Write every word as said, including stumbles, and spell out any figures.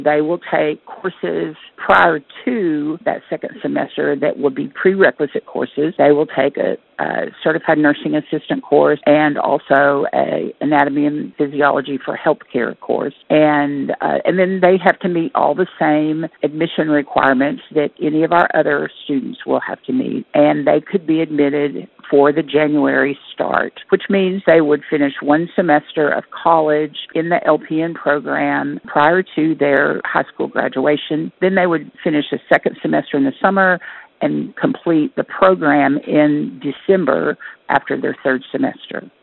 They will take courses prior to that second semester that would be prerequisite courses. They will take a, a certified nursing assistant course and also a anatomy and physiology for healthcare course. And uh, and then they have to meet all the same admission requirements that any of our other students will have to meet. And they could be admitted for the January start, which means they would finish one semester of college in the L P N program prior to their high school graduation. Then they would finish a second semester in the summer and complete the program in December after their third semester.